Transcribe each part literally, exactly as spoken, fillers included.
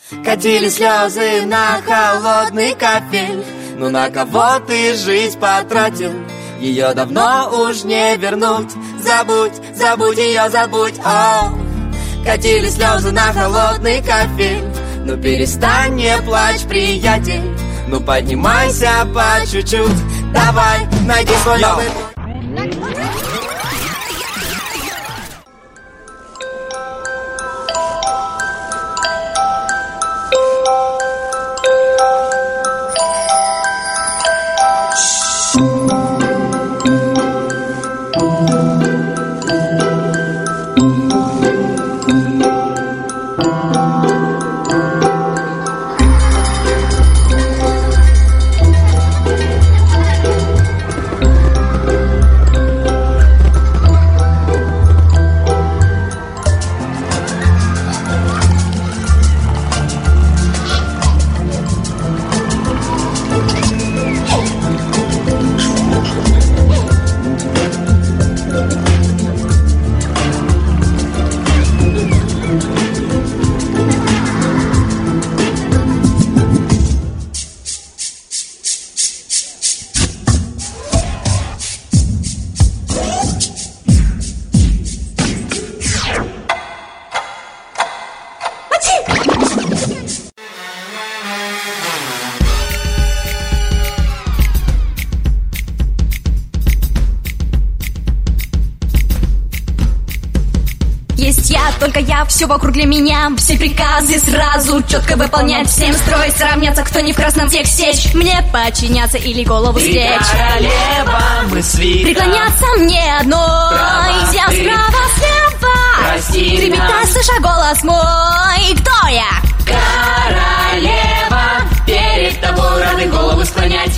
Катили слезы на холодный кафель. Ну на кого ты жизнь потратил? Ее давно уж не вернуть. Забудь, забудь ее, забудь. О, катили слезы на холодный кафель. Ну перестань, не плачь, приятель. Ну поднимайся по чуть-чуть. Давай, найди свой новый. Есть я, только я, все вокруг для меня. Все приказы сразу четко выполнять. Всем строй сравняться, кто не в красном всех сечь. Мне подчиняться или голову стеречь. Ты королева мысли. Преклоняться мне одной. Я справа, слева. Прости Ты ведь нас. слыша голос мой. Кто я? Королева, перед тобой рады голову склонять.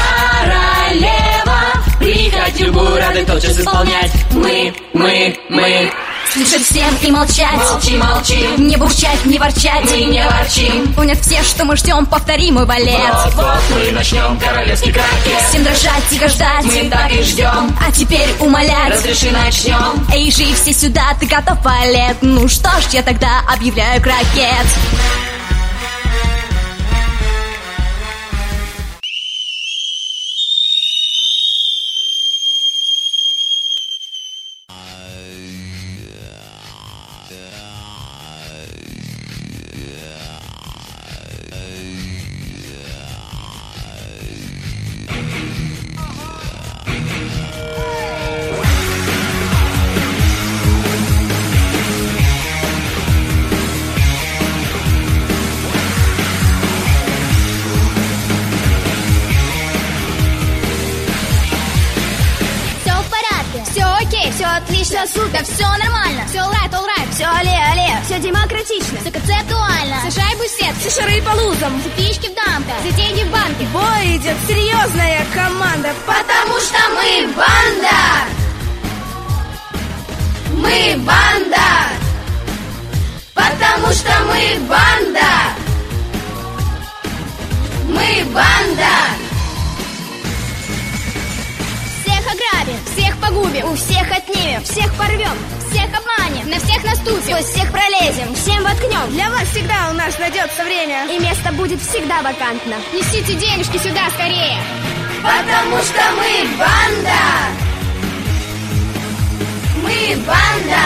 Королева, приходи в гуру, рады тотчас исполнять. Мы, мы, мы. Слышать всем и молчать. Молчи, молчи. Не бурчать, не ворчать. Мы не ворчим. Понят все, что мы ждем, повтори мой балет. Вот, вот мы начнем королевский крокет. Всем дрожать, тихо ждать. Мы так и ждем. А теперь умолять. Разреши, начнем. Эй, живи все сюда, ты готов, Валет? Ну что ж, я тогда объявляю крокет. Все отлично, супер, все нормально. Все alright, alright, все алле, алле. Все демократично, все концептуально. Все шайбу сет, все шары по лузам. Все фишки в дамках, все деньги в банке. Бой идет серьезная команда. Потому что мы банда. Мы банда. Потому что мы банда. Мы банда. Всех ограбим, всех погубим, у всех отнимем, всех порвем, всех обманем, на всех наступим, сквозь всех пролезем, всем воткнем. Для вас всегда у нас найдется время. И место будет всегда вакантно. Несите денежки сюда скорее. Потому что мы банда. Мы банда.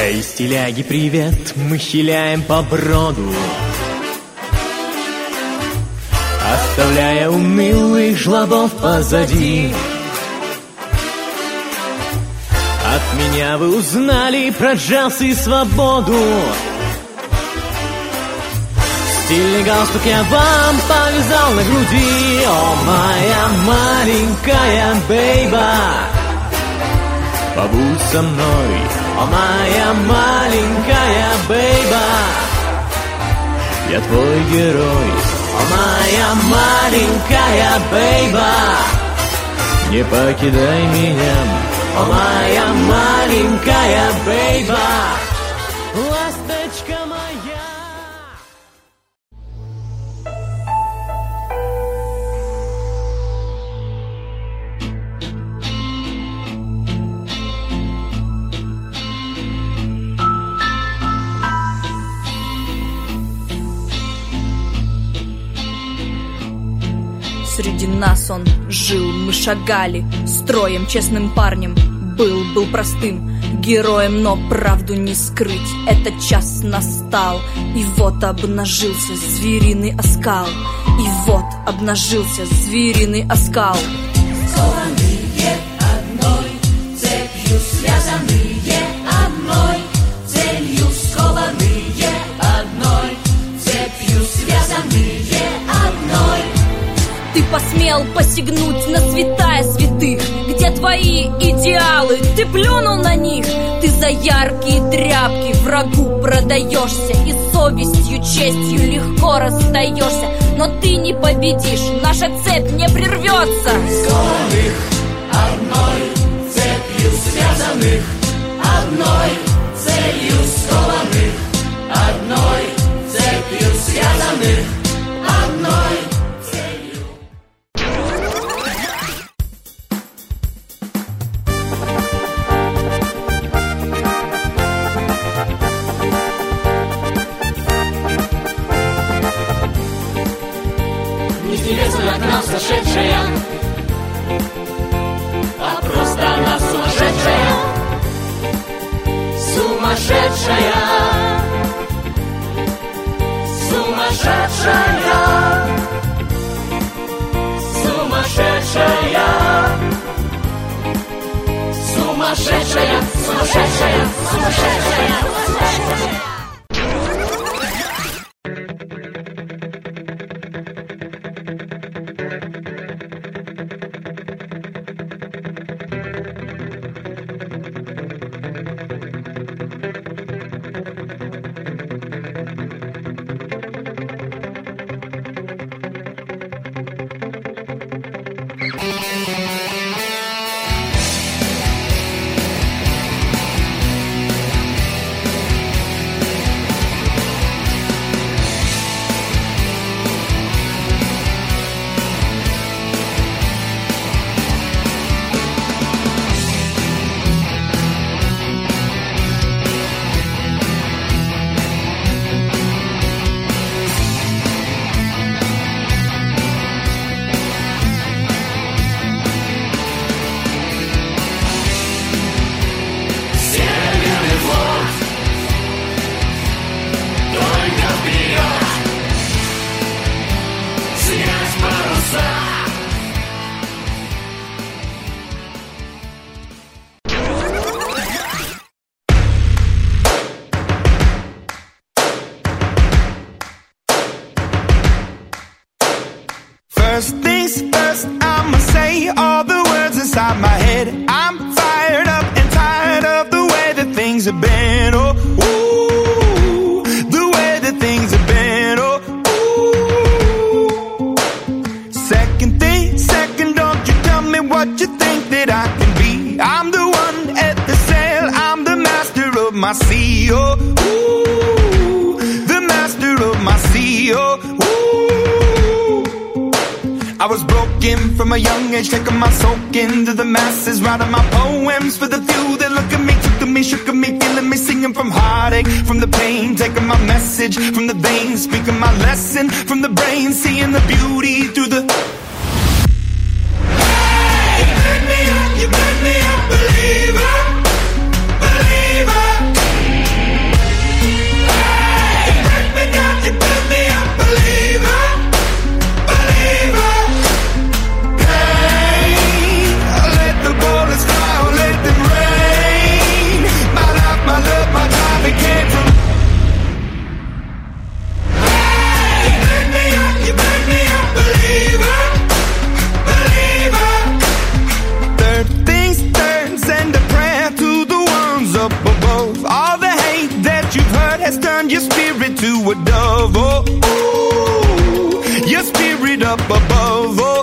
Эй, стиляги, привет, мы щеляем по броду, оставляя унылых жлобов позади. От меня вы узнали про джаз и свободу. Стильный галстук я вам повязал на груди. О, моя маленькая бейба, побудь со мной. О, моя маленькая бейба, я твой герой. О, моя маленькая бейба, не покидай меня. О, моя маленькая бейба, ласточка моя. Среди нас он жил, мы шагали строем, честным парнем. Был, был простым героем, но правду не скрыть. Этот час настал, и вот обнажился звериный оскал. И вот обнажился звериный оскал. Скованные одной цепью, связанные одной целью. Скованные одной цепью, связанные одной. Ты посмел посягнуть на святая святых. Где твои идеалы? Ты плюнул на них. Ты за яркие тряпки врагу продаешься и совестью, честью легко расстаешься. Но ты не победишь, наша цепь не прервется. Скованных одной цепью, связанных одной целью. Скованных одной цепью, связанных одной. Неизвестно от нас сошедшая, а просто она сумасшедшая. Сумасшедшая, сумасшедшая, сумасшедшая, сумасшедшая, сумасшедшая, сумасшедшая. First things first, I'ma say all the words inside my head. I'm fired up and tired of the way that things have been. Oh, ooh, the way that things have been. Oh, ooh. Second thing, second, don't you tell me what you think that I can be. I'm the one at the sail, I'm the master of my sea. Oh, ooh, the master of my sea. Oh, ooh. I was broken from a young age, taking my soak into the masses, writing my poems for the few that look at me, took to me, shook at me, feeling me, singing from heartache, from the pain, taking my message from the veins, speaking my lesson from the brain, seeing the beauty through the... Hey, you burn me up, you burn me up, believer, believer. turn your spirit to a dove. Oh, ooh, your spirit up above. Oh,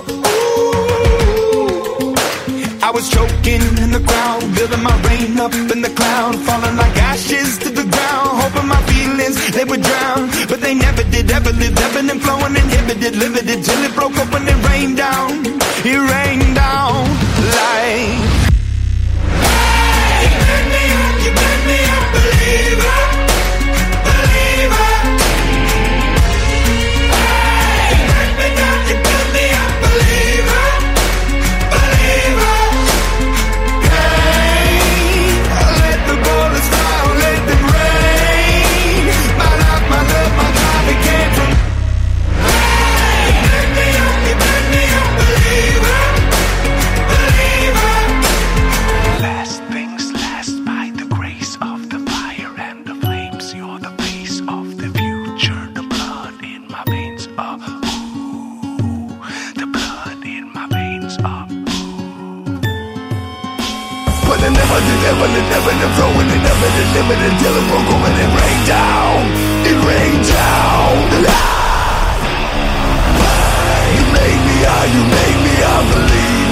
ooh. I was choking in the crowd, building my rain up in the cloud, falling like ashes to the ground, hoping my feelings they would drown, but they never did. Ever lived, ebbing and flowing, inhibited, limited, till it broke open and rained down. It rained down like. Hey, you make me up, you make me a believer, believer. Hey, you make me down, you make me a believer, believer. Hey, let the bullets fly, let them rain. My life, my love, my life, it came from. Hey, you make me up, you make me a believer, believer. Last things last, by the grace of the fire and the flames. You're the face of the future. The blood in my veins, oh, ooh. The blood in my veins, oh, ooh. But I never did, ever did, never did, throwing it, never did, never did, till it broke open and rained down. It rained down. Ah! You made me, ah, you made me, I believe.